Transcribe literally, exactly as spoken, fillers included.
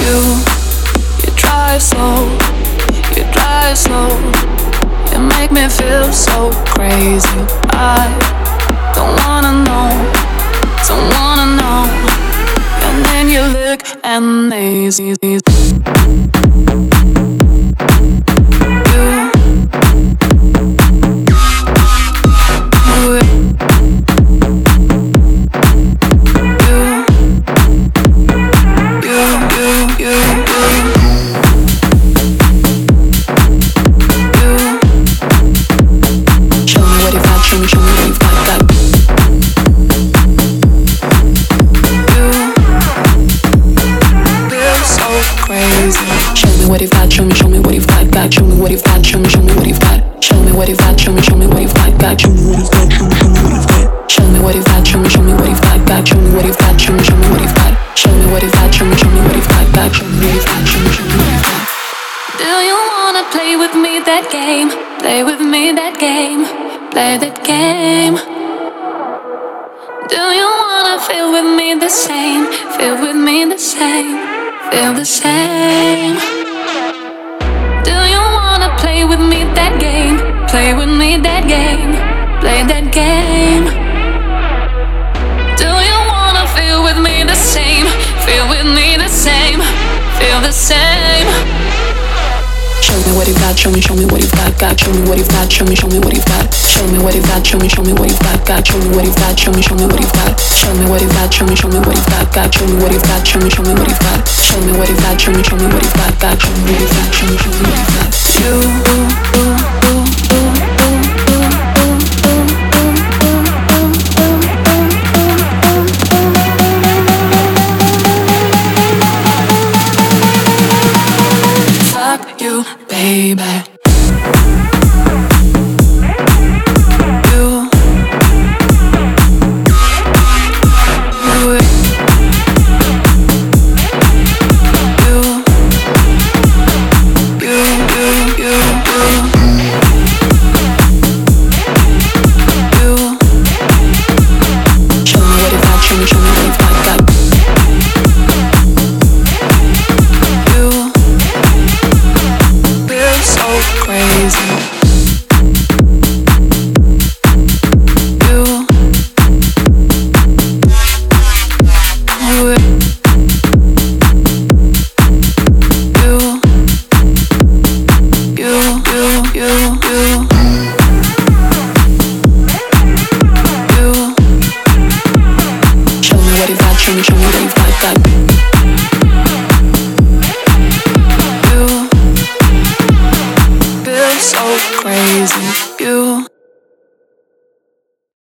You, you drive slow, you drive slow. You make me feel so crazy. I don't wanna know, don't wanna know. And then you look amazing. You, what you've got, show me, show me what you've got, got. Show me what you've got, show me, show me what you've got. Show me what you've got, show me, show me what you've got, got. Show me what you've got, show me, show me what you've got. Show me what you've got, show me, show me what you've got, got. Show me what you've got, show me, show me what you've got. Show me what you've got, show me, show me what you've got, got. Show me what you've got, show me, show me what you've got. Do you wanna play with me that game? Play with me that game. Play that game. Do you wanna feel with me the same? Feel with me the same. Feel the same. Play with me that game, play with me that game, play that game. Do you wanna feel with me the same, feel with me the same, feel the same? Show me what you've got, show me, show me what you've got, got. Show me what you've got, show me, show me what you've got. Show me what you've got, show me, show me what you've got, got. Show me what you've got, show me, show me what you've got. Show me what you've got, show me, show me what you've got, got. Show me what you've got, show me, show me what you've got. Show me what you've got, show me, show me what you've got, got. Show me what you've got, show me, show me what you've got. You, ooh, ooh, ooh, ooh. You, baby. Show me, show me what you've got, got. You feel so crazy, you